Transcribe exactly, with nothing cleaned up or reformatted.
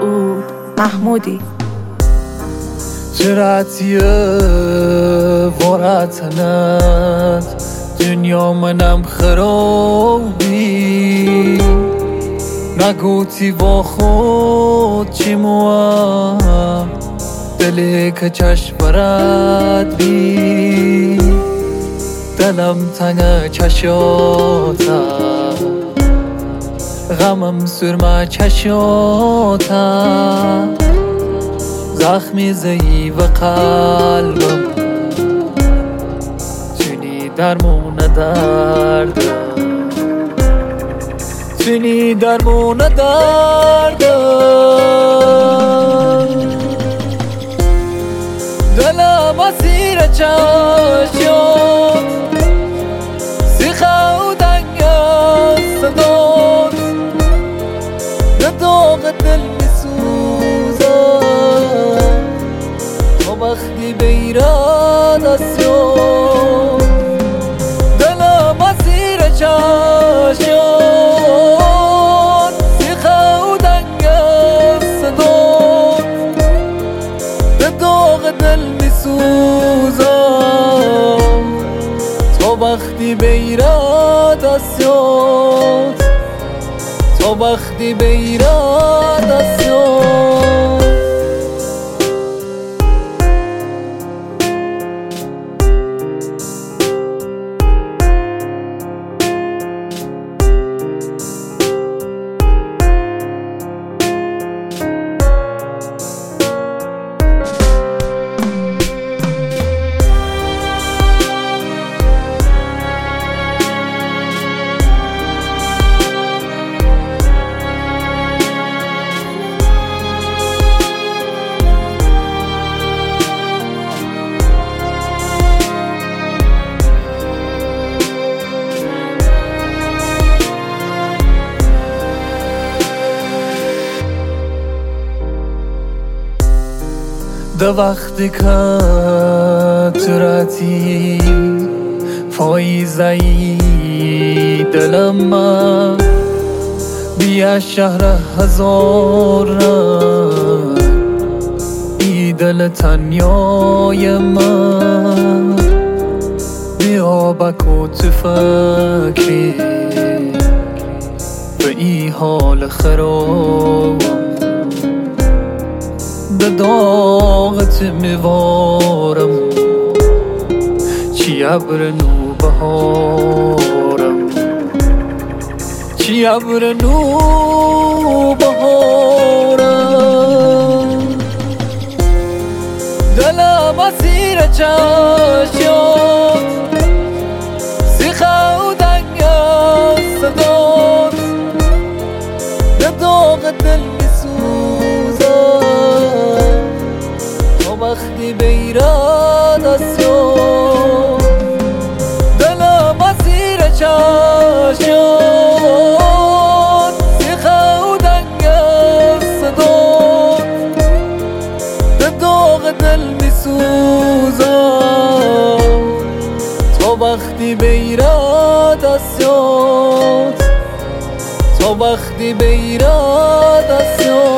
مسعود محمودی. جرأتیه وراتنت دنیا منم خرابی نگوتی با خود چی موام دلی که چشم برد بی دلم تنگ چشاتا غمم سرما چشاتا زخمی ضعیف قلبم تونی درمون دردم تونی درمون دردم دلم اسیر چشم سیخه و دنگ صدات به داغ دل میسوزم تا وقتی بیرد اسیان دلم اسیر چشم سیخه و دنگ صدات به داغ دل میسوزم تا وقتی بیرد اسیاد تا وقتی بیرد اسیاد. ده وقتی که تراتی فایزهی دلم من بیا شهر هزار رنگ ای دل تنیای من بیا بکو تو فکری به ای حال خرابم به داغت میوارم چی ابر نو بهارم چی ابر نو بهارم دلم اسیر چشم سیخه و دنگ صدات به داغ دل وقتی بیرد اسیاد دلم اسیر چشم سیخه و دنگ صدات به داغ دل میسوزم تا وقتی بیرد اسیاد تا وقتی بیرد اسیاد.